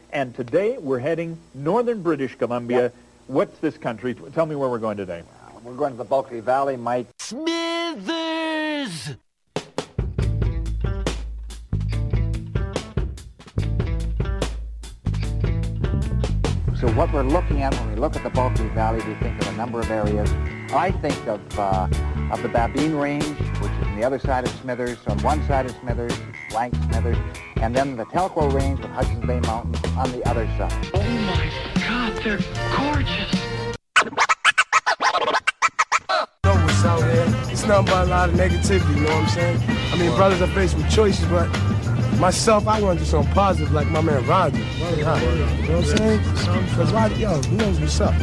And today we're heading northern British Columbia. Yep. What's this country? Tell me where we're going today. We're going to the Bulkley Valley, Mike. Smithers! So what we're looking at when we look at the Bulkley Valley, we think of a number of areas. I think of the Babine Range, which is on the other side of Smithers. So on one side of Smithers, blank Smithers, and then the Telquo Range with Hudson's Bay Mountains on the other side. Oh my God, they're gorgeous! What's out there? It's nothing but a lot of negativity, you know what I'm saying? I mean, brothers are faced with choices, but myself, I want to do something positive like my man Roger. You know what I'm saying? Because Roger, yo, he knows what's up.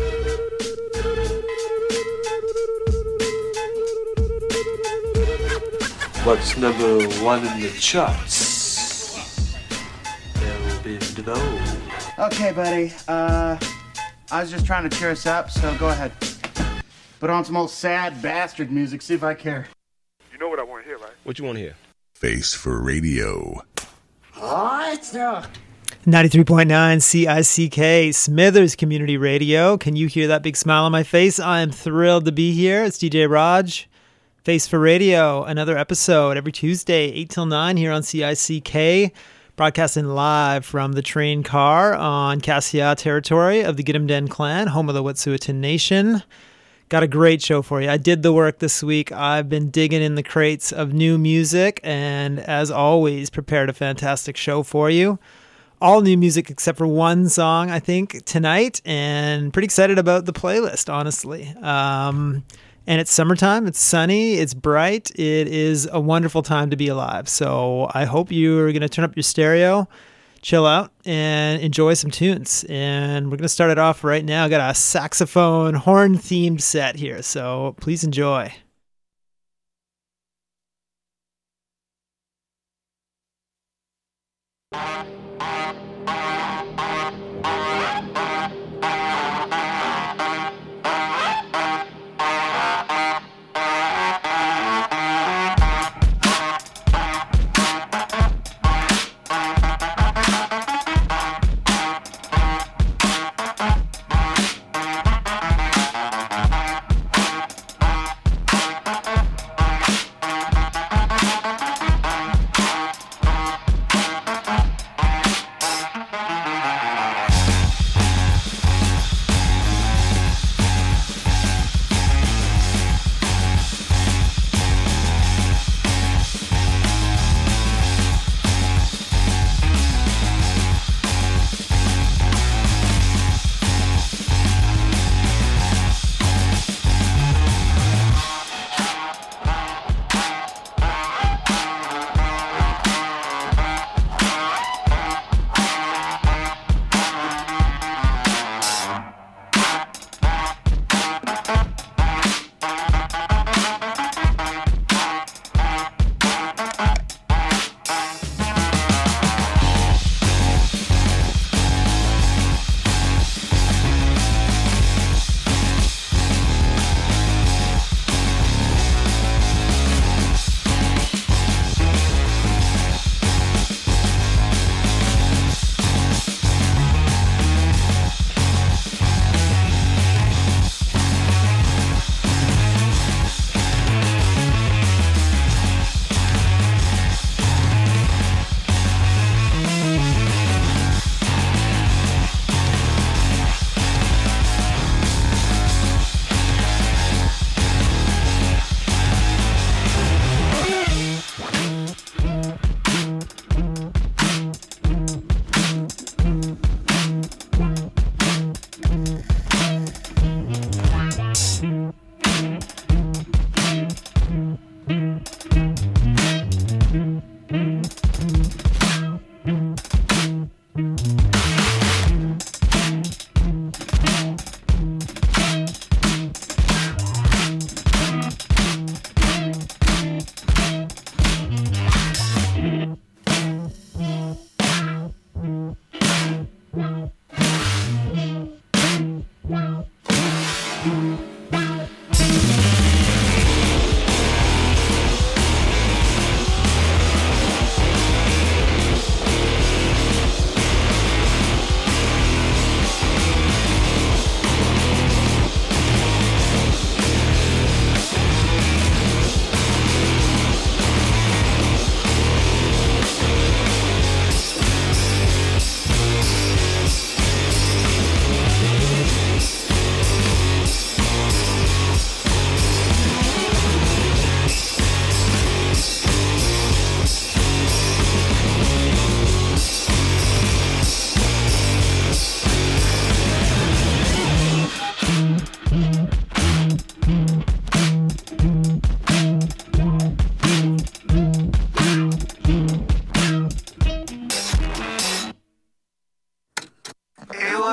What's number one in the charts? There'll be no. Okay, buddy. I was just trying to cheer us up, so go ahead. Put on some old sad bastard music, see if I care. You know what I want to hear, right? What you want to hear? Face for Radio. What? 93.9 CICK, Smithers Community Radio. Can you hear that big smile on my face? I am thrilled to be here. It's DJ Raj. Face for Radio, another episode every Tuesday, 8 till 9 here on CICK, broadcasting live from the train car on Cassia territory of the Gidimt'en clan, home of the Wet'suwet'en Nation. Got a great show for you. I did the work this week. I've been digging in the crates of new music, and as always, prepared a fantastic show for you. All new music except for one song, I think, tonight, and pretty excited about the playlist, honestly. And it's summertime, it's sunny, it's bright, it is a wonderful time to be alive. So I hope you're going to turn up your stereo, chill out, and enjoy some tunes. And we're going to start it off right now. I got a saxophone horn-themed set here, so please enjoy.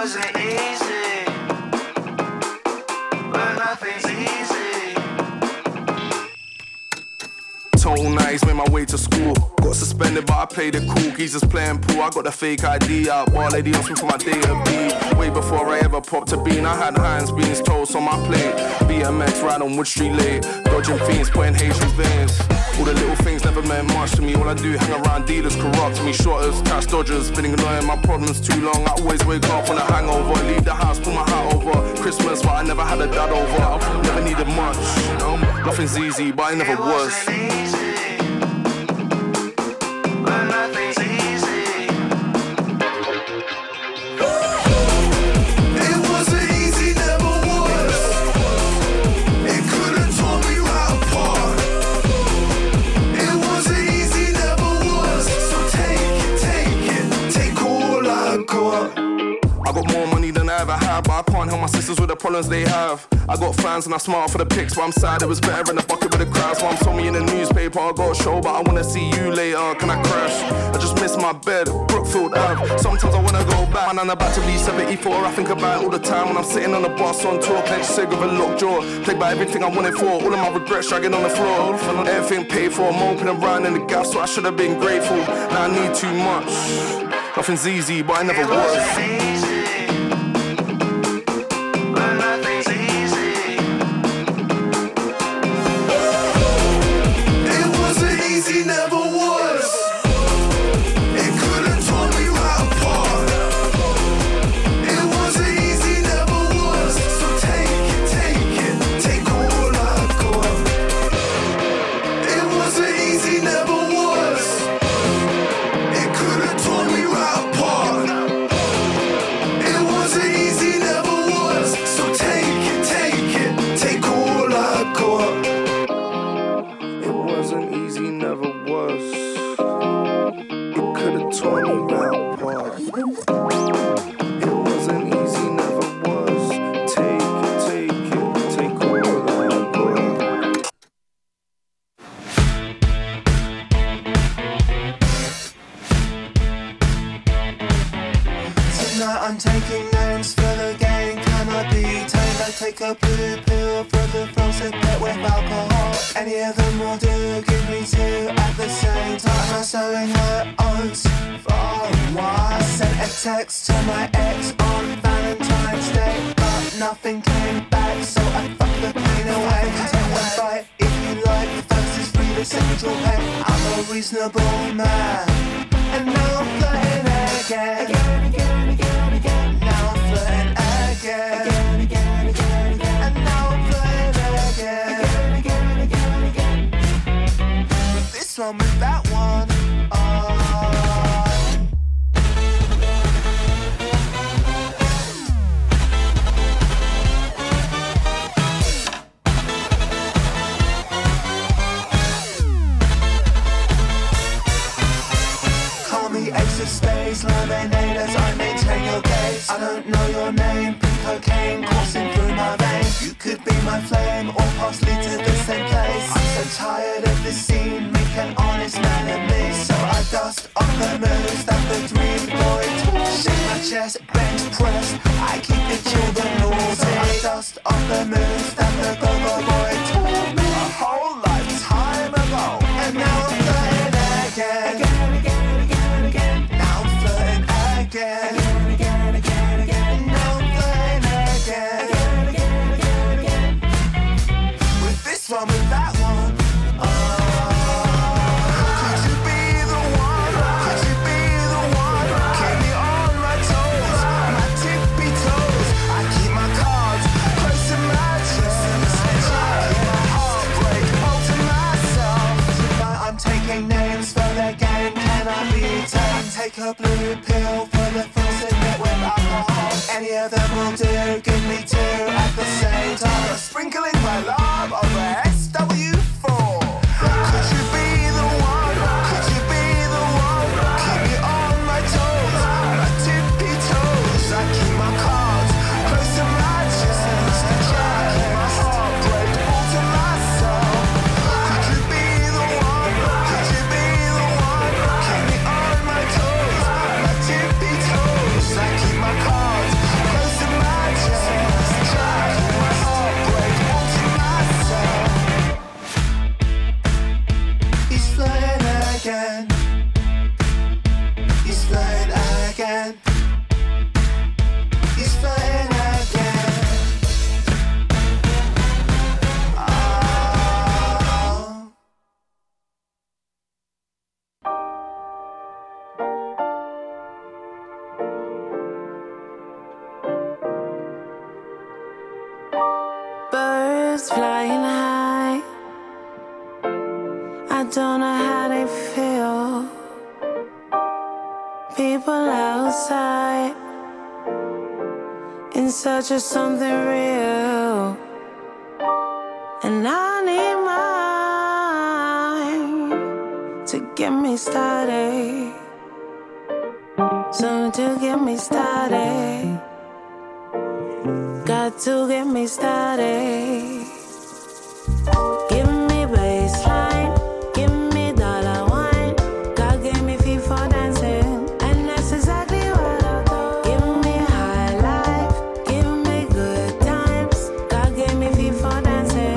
wasn't easy, but nothing's easy. Total nights, made my way to school. Got suspended, but I played it cool. Geezers playing pool, I got the fake ID out. Bar lady asked me for my date of beat. Way before I ever popped a bean, I had hands, beans, toast on my plate. BMX ride on Wood Street late. Dodging fiends, putting Haitian veins. All the little things never meant much to me. All I do, hang around dealers, corrupt me. Shotters, tax dodgers, been ignoring my problems too long. I always wake up on a hangover. Leave the house, pull my hat over. Christmas, but I never had a dad over. Never needed much, you know. Nothing's easy, but I never was. But nothing's easy. It wasn't easy, never was. It could've torn me right apart. It wasn't easy, never was. So take all I got. I got more money than I ever had, but I can't help my sisters with the problems they have. I got fans and I smile for the pics, but I'm sad it was better in the bucket with the crowds. Mom told me in the newspaper I got a show, but I wanna see you later. Can I crash? I just miss my bed, Brookfield Ave. Sometimes I wanna go back, and I'm about to be 74. I think about it all the time when I'm sitting on the bus on tour, clenched cig with a locked jaw. Played by everything I wanted for, all of my regrets dragging on the floor. Everything paid for, moping around in the gap, so I should have been grateful. Now I need too much. Nothing's easy, but I never was. Easy never was. It could've torn me right apart. It wasn't easy, never was. So take all I got. It wasn't easy, never was. It could've torn me right apart. It wasn't easy, never was. So take all I got. It wasn't easy, never was. It could've torn me right apart. It wasn't easy, never was. Take all I got. Tonight I'm taking names for the game. Can I be Taylor? Take a blue pill for the frozen pet with alcohol. Any of them will do, give me two at the same time. I'm sowing her oats for a while. Sent a text to my ex on Valentine's Day, but nothing came back, so I fucked the pain away. Take a bite if you like, the first is free, the second you'll pay. I'm a reasonable man, and now I'm flirting again. Now I'm flirting again. And now I'm flirting again. With this one, with that one. Call me ace of spades, lemonade as I maintain your gaze. I don't know your name, pink cocaine coursing through my veins. You could be my flame or possibly to the same place. I'm so tired of this scene, make an honest man of me. So I dust off the moves that the dream boy taught. Shake my chest, bench press, I keep the children naughty. So I dust off the moves that the go-go boy taught me a whole lifetime ago. And now I'm flirting again. Now I'm flirting again. Now I'm flirting again. With this one, with that one. Could you be the one? Could you be the one? Keep me on my toes, my tippy toes. I keep my cards close to my chest. I keep my heart break all to myself. Tonight I'm taking names for the game. Can I be tamed? Take a blue pill for the frozen net with alcohol. Any of them will do, give me two at the same time. Sprinkling my love over SW4. Could you be the one? Could you be the one? Keep me on my toes, my tippy toes. I keep my cards close to my chest. I keep my heart break all to myself. Could you be the one? Could you be the one? Keep me on my toes, my tippy toes. I keep my cards flying high. I don't know how they feel. People outside in search of something real, and I need mine to get me started. Something to get me started. Got to get me started. Give me baseline, give me dollar wine. God gave me feet for dancing, and that's exactly what I do. Give me high life, give me good times. God gave me feet for dancing.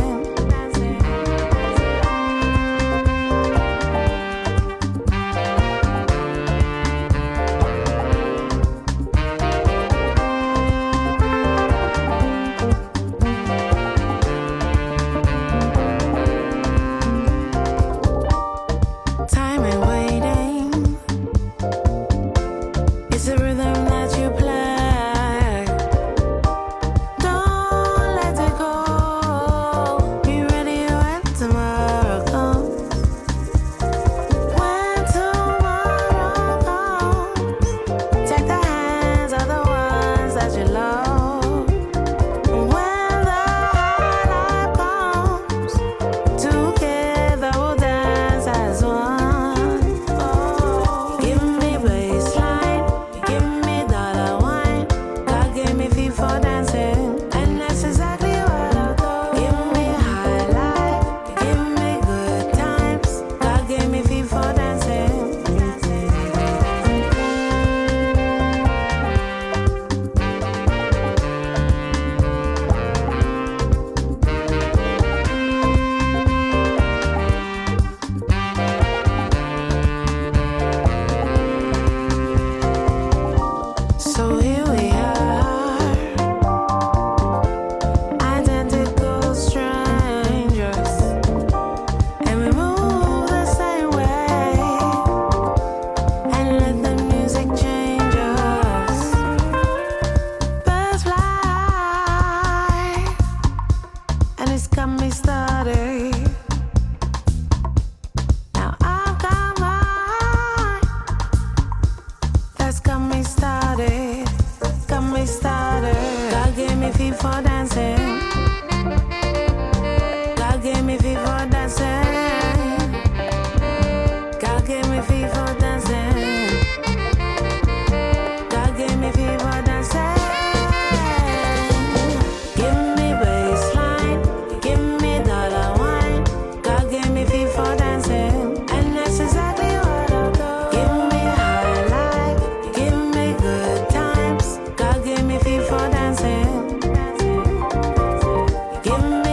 Time and waiting. It's a rhythm that you play. Don't let it go. Be ready when tomorrow comes. When tomorrow comes, take the hands of the ones that you love. When the high life comes, together we'll dance as one. Give me baseline, give me dollar wine. God gave me feet for dancing, and that's exactly what I'll do. Give me high life, give me good times. God gave me feet for dancing. So here we are, identical strangers, and we move the same way, and let the music change us. Birds fly, and it's got me started. Now I've got mine. That's got me started, got me started. God gave me feet for dancing. God gave me feet for dancing. God gave me feet for dancing. God gave me feet for dancing. Give me baseline, give me dollar wine. God gave me feet for dancing, and that's exactly what I'll do. Give me high life, give me good times. God gave me feet for dancing. Give me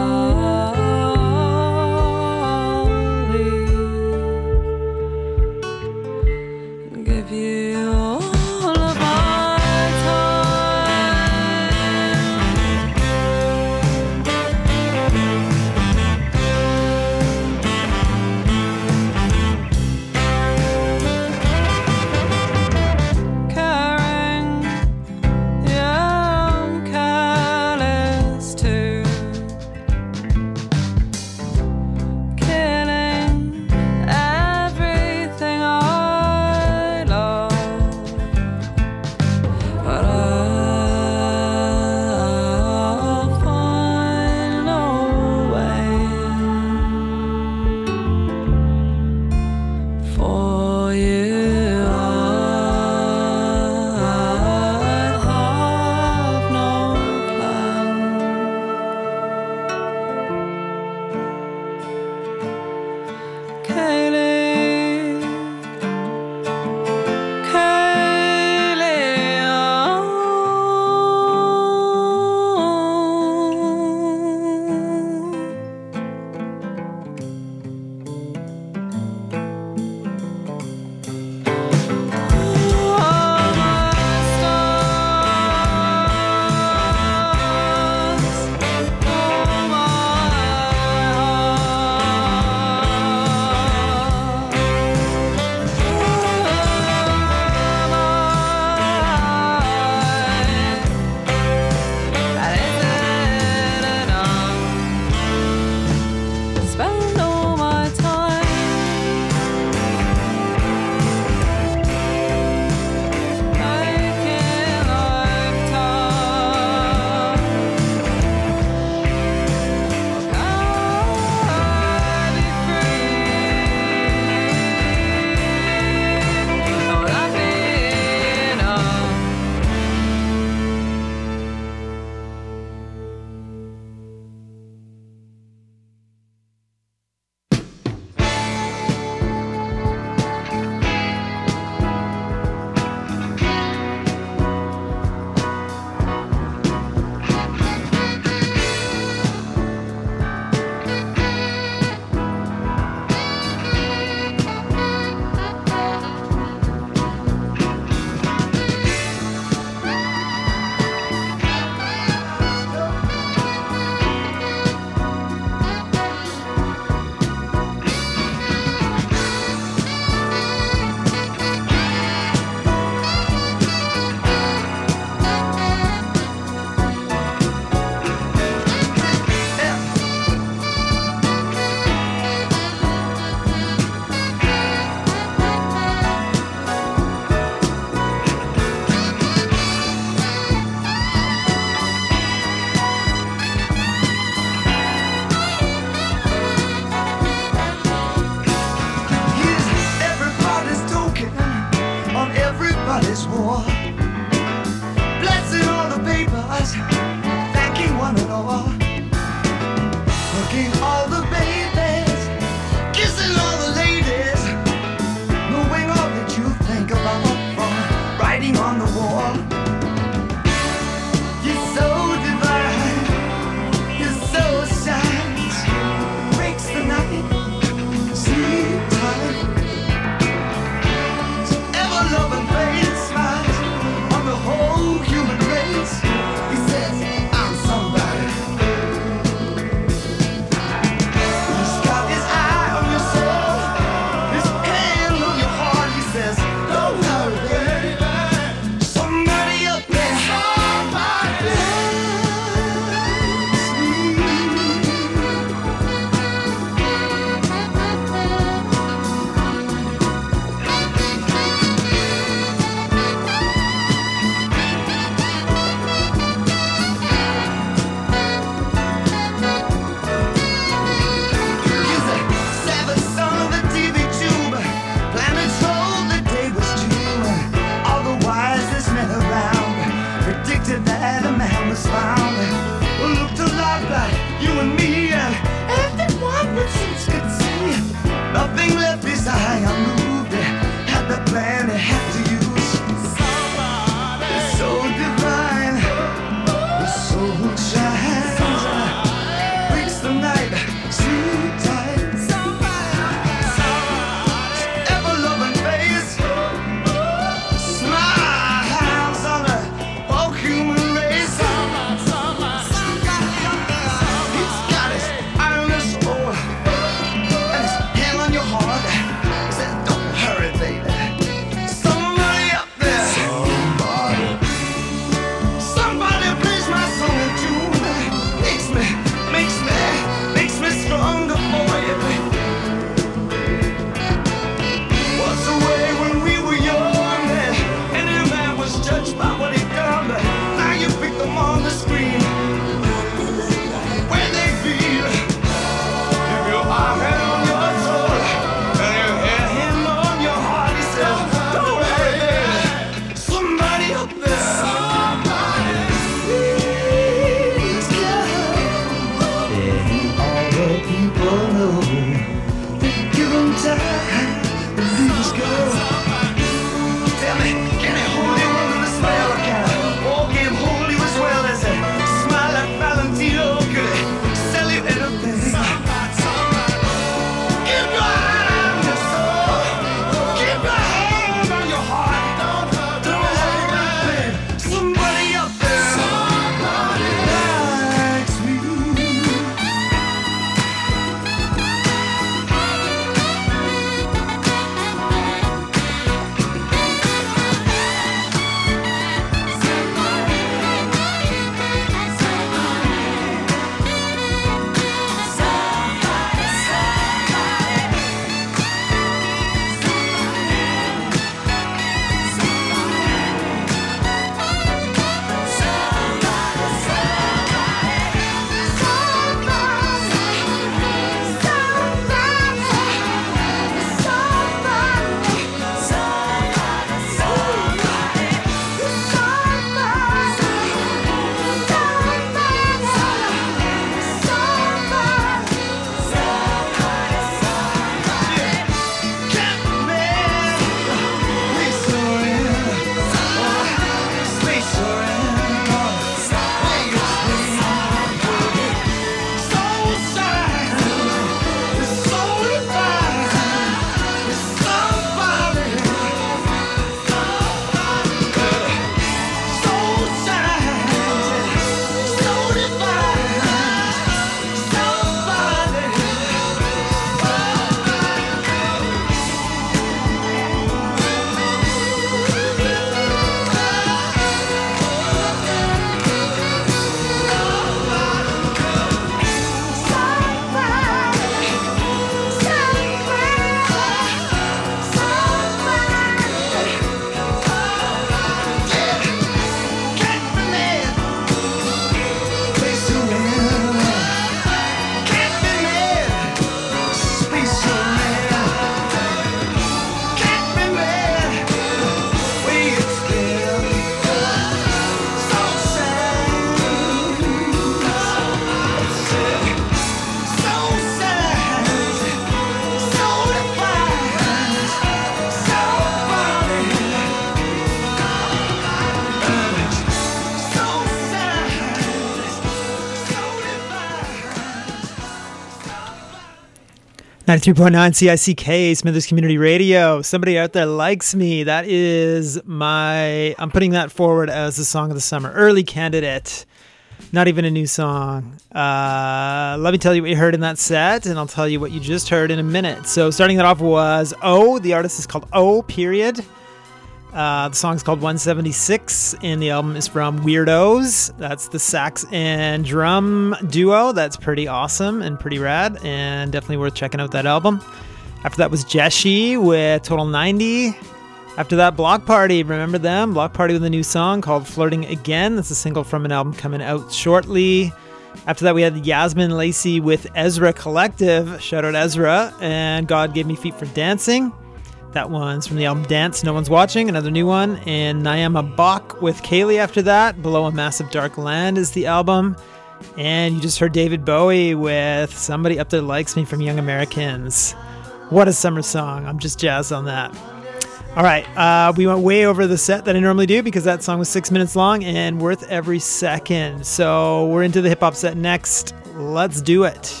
93.9 CICK, Smithers Community Radio. Somebody out there likes me. That is I'm putting that forward as the song of the summer. Early candidate. Not even a new song. Let me tell you what you heard in that set, and I'll tell you what you just heard in a minute. So starting that off was O. The artist is called O, period. The song's called 176, and the album is from Weirdos. That's the sax and drum duo. That's pretty awesome and pretty rad, and definitely worth checking out that album. After that was Jeshi with Total 90. After that, Block Party. Remember them? Block Party with a new song called Flirting Again. That's a single from an album coming out shortly. After that, we had Yasmin Lacey with Ezra Collective. Shout out Ezra. And God Gave Me Feet for Dancing. That one's from the album Dance, No One's Watching, another new one. And Nyama Bach with Kaylee after that. Below a Massive Dark Land is the album. And you just heard David Bowie with Somebody Up There Likes Me from Young Americans. What a summer song. I'm just jazzed on that. All right, we went way over the set that I normally do because that song was 6 minutes long and worth every second. So we're into the hip-hop set next. Let's do it.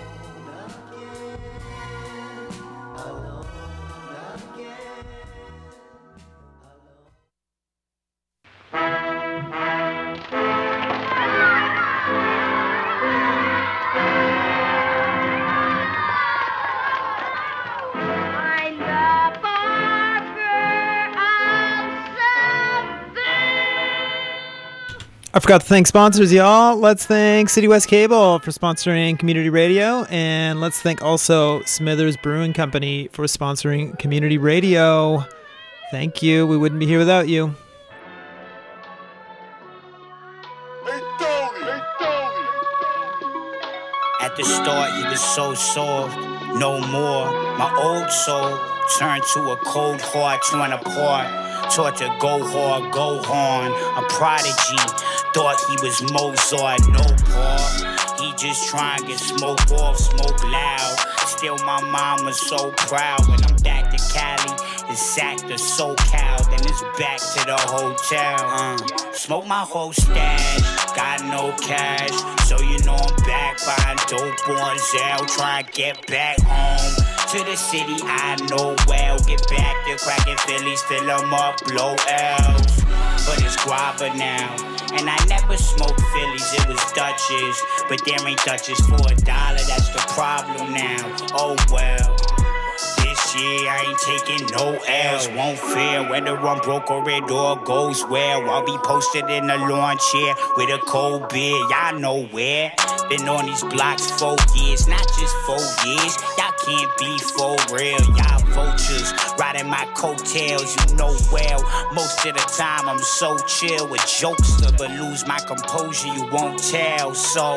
I forgot to thank sponsors, y'all. Let's thank City West Cable for sponsoring Community Radio. And let's thank also Smithers Brewing Company for sponsoring Community Radio. Thank you. We wouldn't be here without you. At the start, you was so soft. No more. My old soul turned to a cold heart torn apart. Taught to go hard, go on. A prodigy, thought he was Mozart, no part. He just trying to get smoke off, smoke loud. Still my mom was so proud. When I'm back to Cali, it's sacked to SoCal, then it's back to the hotel. Smoke my whole stash, got no cash, so you know I'm back buying dope on Zelle. Try to get back home to the city I know well. Get back to cracking Phillies, fill them up, blow L's. But it's guava now, and I never smoked Phillies, it was Dutchess. But there ain't Dutchess for $1, that's the problem now. Oh well. This year I ain't taking no L's, won't fail whether I'm broke or it all goes well. I'll be posted in a lawn chair with a cold beer, y'all know where. Been on these blocks 4 years, not just 4 years. Y'all can't be for real, y'all vultures riding my coattails, you know well. Most of the time I'm so chill with jokester, but lose my composure, you won't tell. So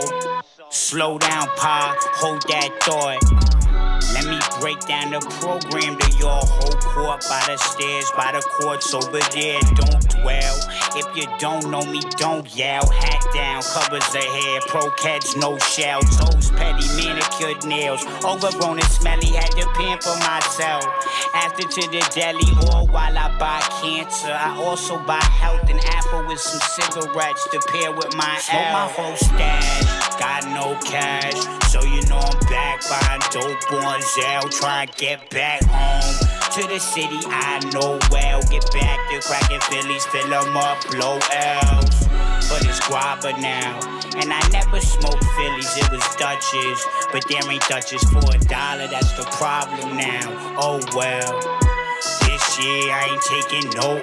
slow down, pa, hold that thought. Let me break down the program to your whole court. By the stairs, by the courts over there, don't dwell. If you don't know me, don't yell. Hat down, covers the hair, pro-cats, no shell. Toes, petty, manicured nails. Overgrown and smelly, had to pamper myself. After to the deli, or while I buy cancer, I also buy health and apple with some cigarettes to pair with my Smoke my whole stash, got no cash, so you know I'm back buying dope on Zelle. Try to get back home to the city I know well. Get back to cracking Phillies, fill them up, blow L's. But it's guava now, and I never smoked Phillies, it was Dutchess. But there ain't Dutchess for $1, that's the problem now. Oh well. This year I ain't taking no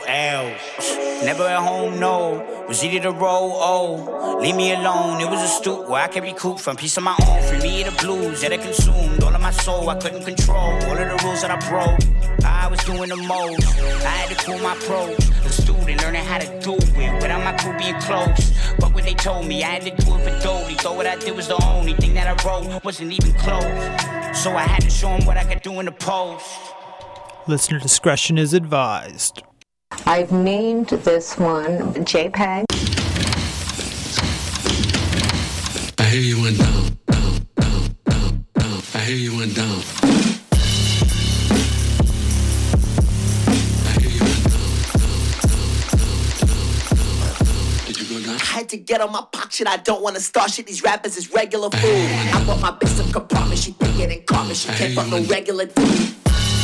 L's. Never at home, no. Was either the roll, oh. Leave me alone, it was a stoop where I can recoup from peace of my own. Free me of the blues that I consumed. All of my soul I couldn't control. All of the rules that I broke, I was doing the most. I had to cool my approach. A student learning how to do it without my crew being close. But what they told me, I had to do it for Dodie. Thought what I did was the only thing that I wrote wasn't even close. So I had to show them what I could do in the post. Listener discretion is advised. I've named this one JPEG. I hear you went down, down, down, down, down. I hear you went down. to get on my pop shit. I don't wanna start shit. These rappers is regular food. I bought my bitch some compartment. She thinking in carpet. She can't fuck no regular dude.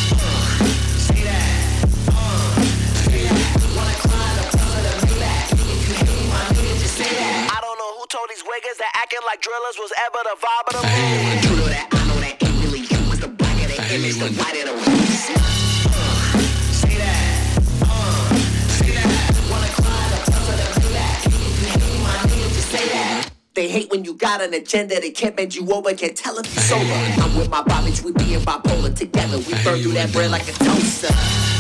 Told these wiggers that acting like drillers was ever the vibe of the mood. Drill that, I know that ain't really you. Cause the black of the image, the white of the wings. Say that, say that. Wanna climb the front of the back. If you hate my nigga, just say that. They hate when you got an agenda. They can't bend you over, can't tell if you sober. I'm with my Bobbage, we being bipolar together. We burn through that bread like a toaster.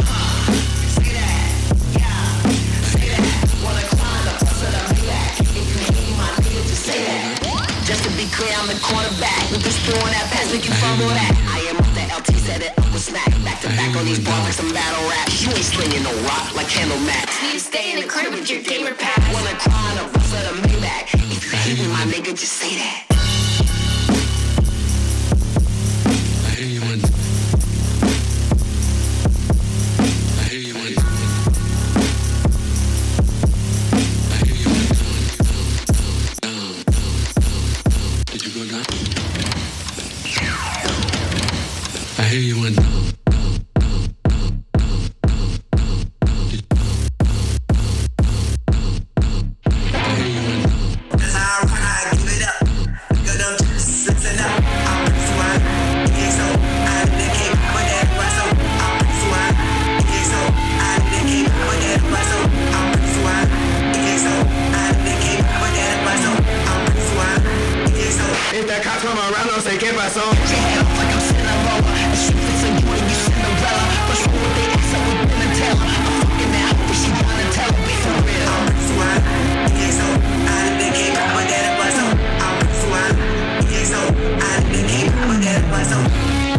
Just to be clear, I'm the cornerback. With this throwing that pass, make you fumble that. I am up the LT, set it up with smack. Back to back on these bars like some battle rap. You ain't slinging no rock like Candle Max. You stay in the crib with your gamer pass. Wanna cry on the roof of the Maybach. If you hate me, my nigga, just say that. I hear you when. I hear you when. I hear you went down. If that cop come around, don't say, ¿qué pasó? She head off like I'm Cinderella. And she fits in you and you Cinderella. What's wrong with they ass up with Ben and Taylor? I'm fucking that hoe, but she wanna tell me for real. I'm suave, so I didn't keep up with that, it was so. I'm suave, so I didn't keep up with that, it was so.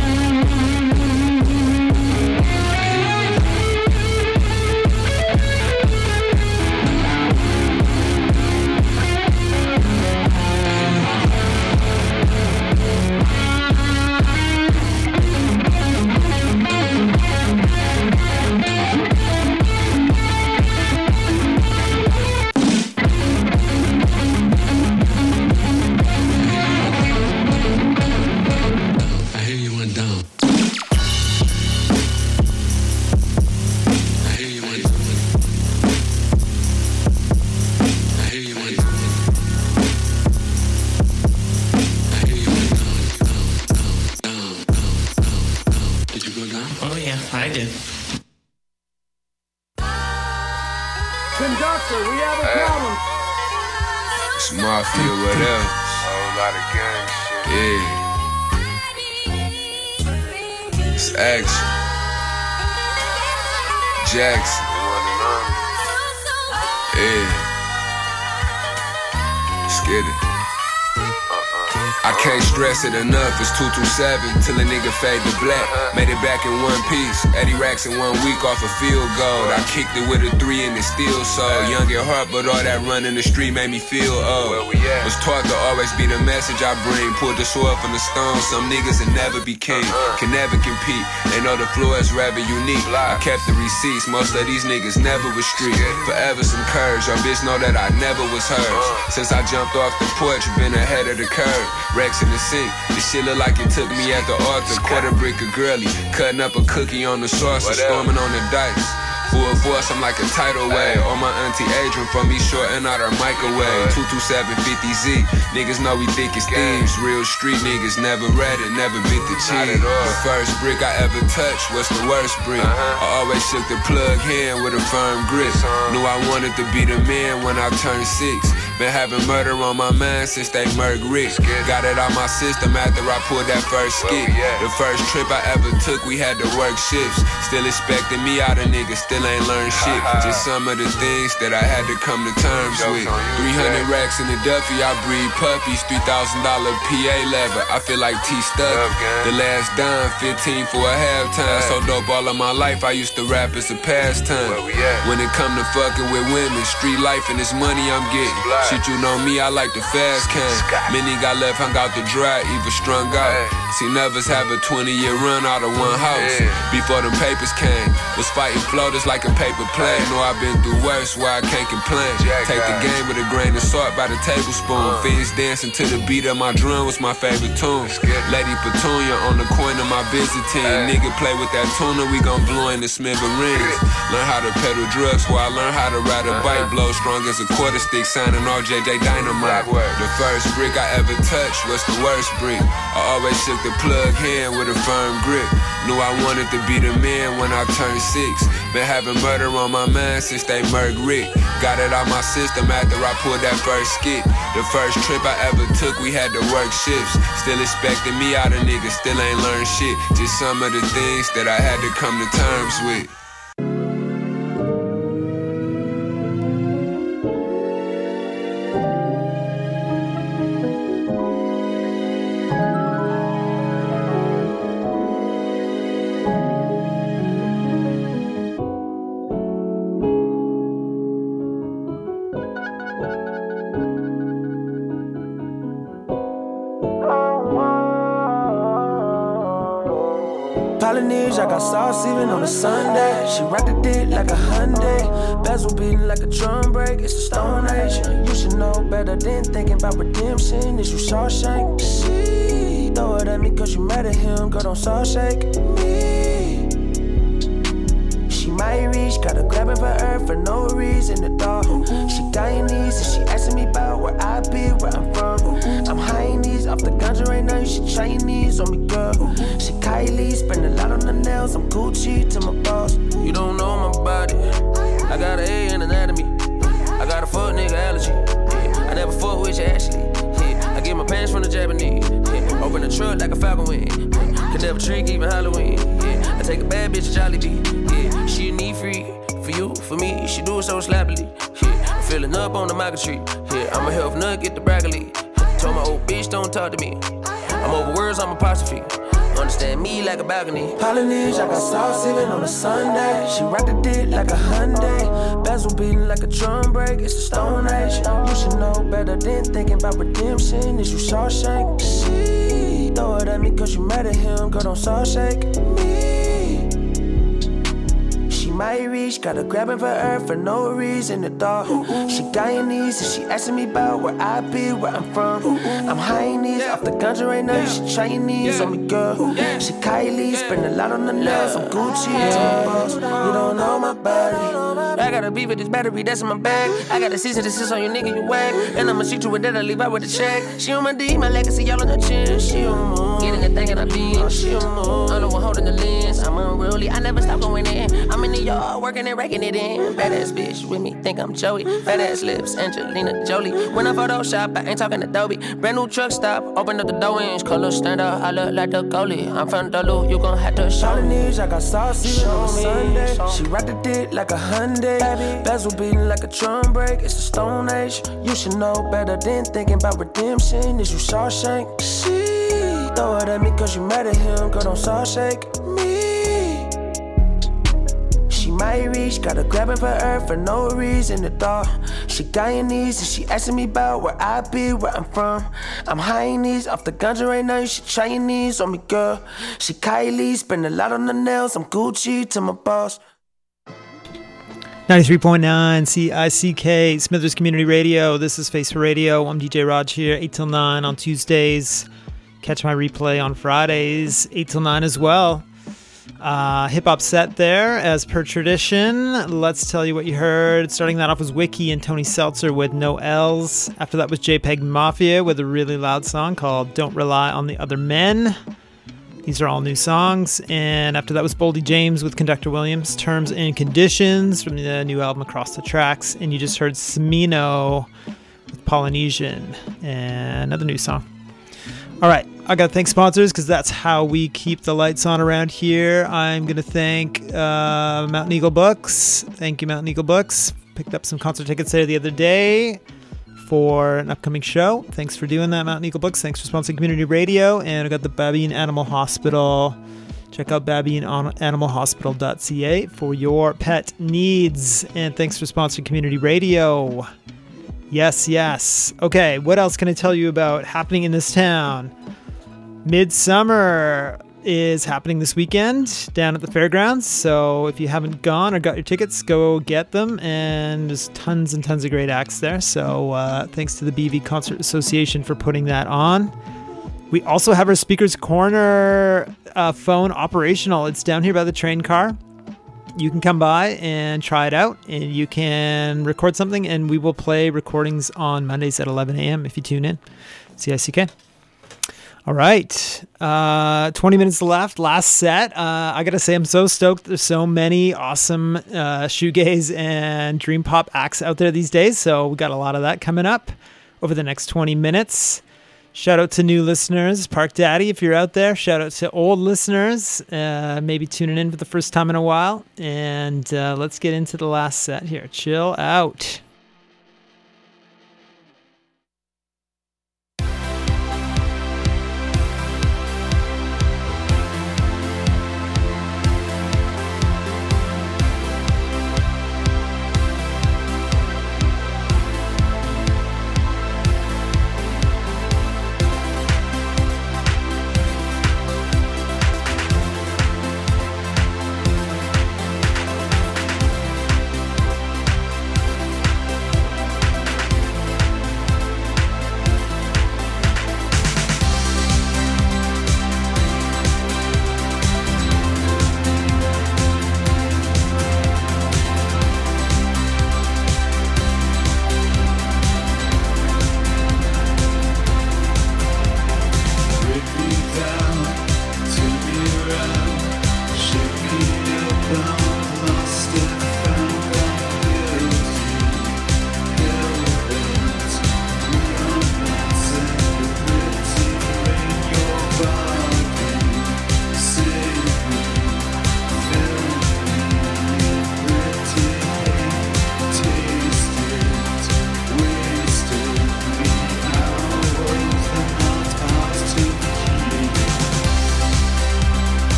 I did. Conductor, we have a problem. It's mafia, whatever. Whole lot of gang shit. Yeah. It's action. Jackson. Yeah. Let's get it. I can't stress it enough, it's 227 till a nigga fade to black. Made it back in one piece, 80 racks in 1 week off a field goal. I kicked it with a 3 and it still so young at heart, but all that run in the street made me feel old. Was taught to always be the message I bring. Pulled the sword from the stone, some niggas that never be king, can never compete. They know the floor is rather unique. I kept the receipts, most of these niggas never was street. Forever some courage, your bitch know that I never was hers. Since I jumped off the porch, been ahead of the curve. Rex in the sink, this shit look like it took me at the altar. Quarter brick of girly, cutting up a cookie on the sauce, storming on the dice. Full force, I'm like a tidal wave. On my auntie Adrian from me shorting out her microwave. 22750Z, niggas know we thick as thieves. Real street niggas, never read it, never bit the cheese. The first brick I ever touched was the worst brick. I always shook the plug hand with a firm grip. Knew I wanted to be the man when I turned 6. Been having murder on my mind since they murked Rick. Got it out my system after I pulled that first skit. The first trip I ever took, we had to work shifts. Still expecting me out of niggas, still ain't learned shit. Just some of the things that I had to come to terms with. 300 racks in the Duffy, I breed puppies. $3,000 PA leather, I feel like T Stuck. The last dime, 15 for a halftime. So dope all of my life, I used to rap as a pastime. When it come to fucking with women, street life and this money I'm getting. Shit, you know me, I like the fast kind. Many got left hung out the dry, even strung out. Seen others have a 20-year run out of one house. Before them papers came, was fighting floaters like a paper plane. Know I've been through worse, why I can't complain. Take the game with a grain of salt by the tablespoon. Fiends dancing to the beat of my drum was my favorite tune. Lady Petunia on the coin of my busy team. Nigga play with that tuna, we gon' blow in the smithereens. Learn how to pedal drugs while I learn how to ride a bike. Blow strong as a quarter stick, signing RJJ Dynamite. The first brick I ever touched was the worst brick. I always shook the plug hand with a firm grip. Knew I wanted to be the man when I turned 6. Been having murder on my mind since they murked Rick. Got it out my system after I pulled that first skit. The first trip I ever took, we had to work shifts. Still expecting me out of niggas, still ain't learned shit. Just some of the things that I had to come to terms with. Polynesian, I got sauce even on a Sunday. She rocked the dick like a Hyundai. Bezel beating like a drum break. It's the Stone Age. You should know better than thinking about redemption. Is you Shawshank? She throw it at me cause you mad at him. Girl, don't saw shake me. She might reach, gotta grab it for her for no reason at all. She Guyanese and she asking me about where I be, where I'm from. I'm Chinese, off the ganja right now, she Chinese on me, girl. She Kylie, spend a lot on the nails, I'm Gucci to my boss. You don't know my body, I got an A in anatomy. I got a fuck nigga allergy, I never fuck with you, Ashley. I get my pants from the Japanese, open the truck like a Falcon wing. Could never trick even Halloween, I take a bad bitch to Jollibee, she a need free. For you, for me, she do it so slappily. I'm filling up on the Michael Tree. I'm a health nut, get the broccoli. Told my old bitch, don't talk to me. I'm over words, I'm apostrophe. Understand me like a balcony. Polynesian, I got sauce even on a Sunday. She rocked the dick like a Hyundai. Bezel beating like a drum break. It's the Stone Age. You should know better than thinking about redemption. Is you Shawshank? She throw it at me cause you mad at him. Girl, don't saw shake me. Might reach, gotta grab it for her for no reason at all. She Guyanese and she asking me about where I be, where I'm from. I'm Chinese, off the ganja right now, she Chinese on me, girl. She Kylie, spend a lot on the nails, I'm Gucci to my boss. You don't know my body. I gotta beef with this battery, that's in my bag. I got a cease and desist on your nigga, you whack. And I'ma shoot you with that, I leave out with a check. She on my D, my legacy all on her chin. She on moon, getting a thing and I be. She on moon, I'm the one holding the lens. I'm unruly, I never stop going in. I'm in the yard, working and raking it in. Badass bitch with me, think I'm Joey. Fat ass lips, Angelina Jolie. When I Photoshop, I ain't talking Adobe. Brand new truck stop, open up the door inch. Color stand up, I look like the goalie. I'm from Duluth, you gon' have to show me. I got sauce even on Sunday. She rocked the dick like a Hyundai. Bezel beating like a drum break. It's the Stone Age. You should know better than thinking about redemption. Is you Shawshank? She throw it at me cause you mad at him. Girl, don't saw shake me. She might reach, gotta grab it for her for no reason at all. She Guyanese and she asking me about where I be, where I'm from. I'm Chinese, off the ganja right now, she Chinese on me, girl. She Kylie, spend a lot on the nails, I'm Gucci to my boss. 93.9 CICK, Smithers Community Radio. This is Face for Radio. I'm DJ Raj here, 8 till 9 on Tuesdays. Catch my replay on Fridays, 8 till 9 as well. Hip-hop set there, as per tradition. Let's tell you what you heard. Starting that off was Wiki and Tony Seltzer with No L's. After that was JPEG Mafia with a really loud song called Don't Rely on the Other Men. These are all new songs. And after that was Boldy James with Conductor Williams, Terms and Conditions from the new album Across the Tracks. And you just heard Smino with Polynesian, and another new song. All right, I got to thank sponsors because that's how we keep the lights on around here. I'm going to thank Mountain Eagle Books. Thank you, Mountain Eagle Books. Picked up some concert tickets there the other day for an upcoming show. Thanks for doing that, Mountain Eagle Books. Thanks for sponsoring Community Radio. And I got the Babine Animal Hospital. Check out babineanimalhospital.ca for your pet needs. And thanks for sponsoring Community Radio. Yes, yes. Okay, what else can I tell you about happening in this town? Midsummer is happening this weekend down at the fairgrounds. So if you haven't gone or got your tickets, go get them. And there's tons and tons of great acts there. So thanks to the BV Concert Association for putting that on. We also have our Speakers Corner phone operational. It's down here by the train car. You can come by and try it out, and you can record something, and we will play recordings on Mondays at 11 a.m. if you tune in. CICK. All right. 20 minutes left. Last set. I got to say, I'm so stoked. There's so many awesome shoegaze and dream pop acts out there these days, so we got a lot of that coming up over the next 20 minutes. Shout out to new listeners, Park Daddy, if you're out there. Shout out to old listeners, maybe tuning in for the first time in a while. And let's get into the last set here. Chill out.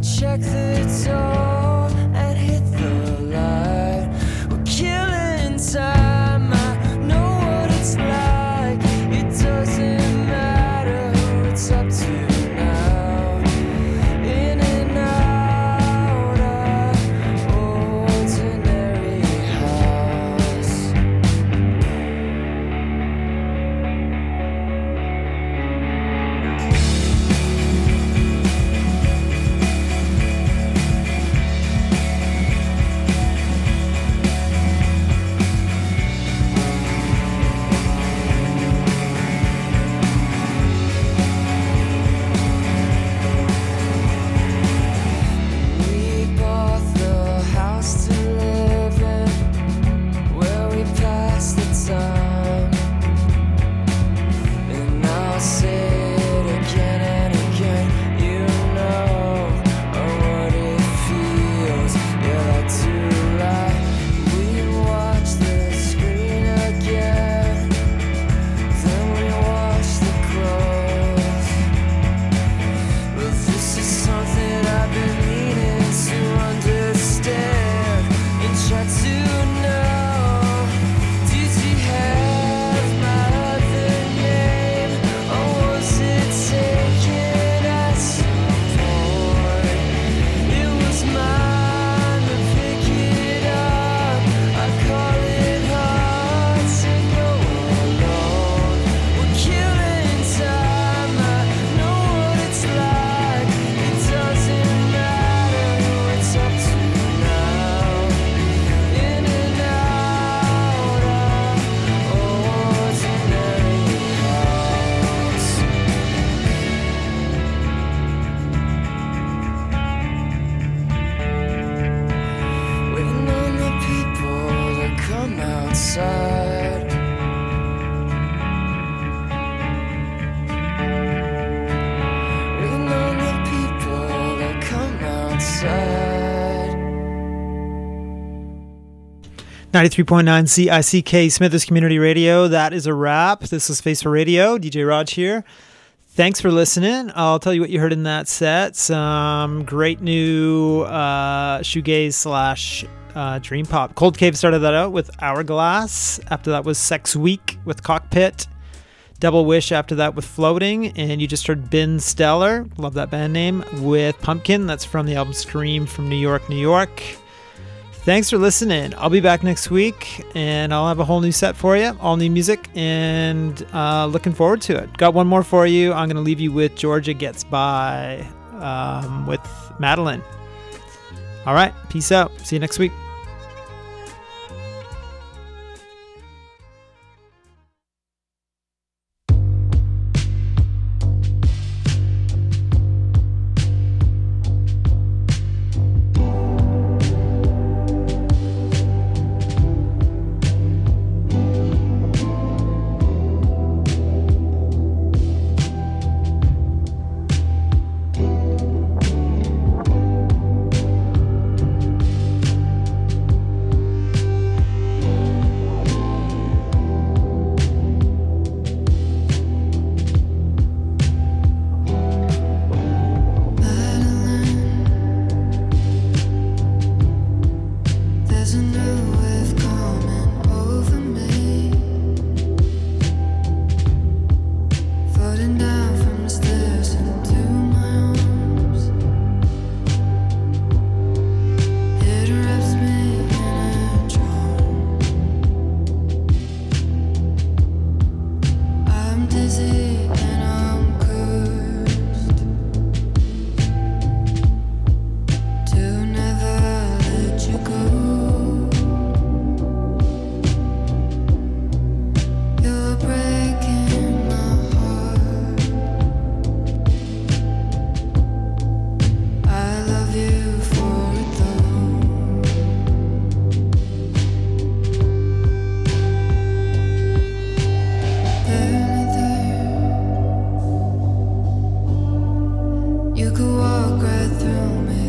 check the door and hit the light. We're killing time. I know what it's like. It doesn't matter who it's up to now. In and out of ordinary house. We bought the house to live in, where we pass the time. And I'll say it again and again. You know what it feels. Yeah, like to lie. We watch the screen again, then we watch the clothes. Well, this is something I've been meaning to understand and try to know. Did you have my other name, or was it taken at some point? It was mine to pick it up. I call it hard to go alone. We're killing time. I know what it's like. It doesn't matter who it's up to now. In and out of ordinary house. Waiting on the people to come outside. Waiting on the people to come outside. 93.9 CICK Smithers Community Radio. That is a wrap. This is Face for Radio. DJ Raj here. Thanks for listening. I'll tell you what you heard in that set. Some great new shoegaze slash dream pop. Cold Cave started that out with Hourglass. After that was Sex Week with Cockpit. Double Wish after that with Floating. And you just heard Ben Stellar, love that band name, with Pumpkin. That's from the album Scream from New York, New York. Thanks for listening. I'll be back next week, and I'll have a whole new set for you, all new music, and looking forward to it. Got one more for you. I'm going to leave you with Georgia Gets By with Madeline. All right, peace out. See you next week.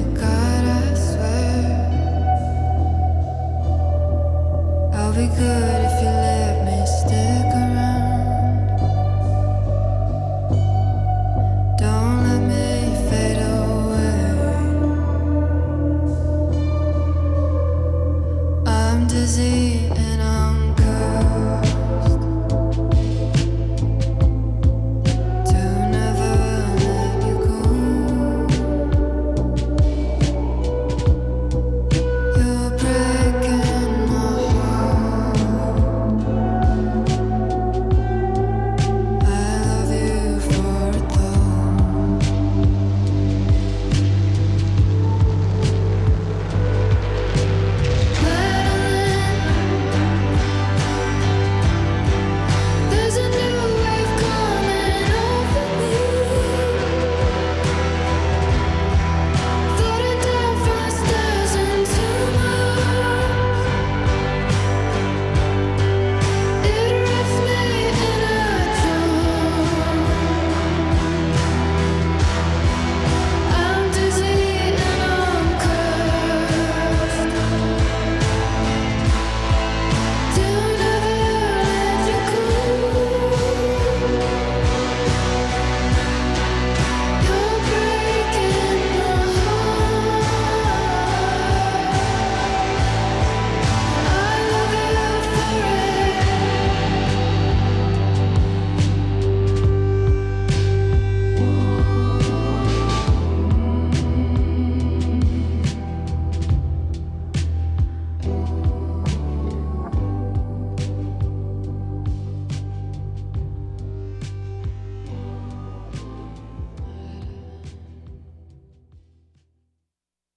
be good.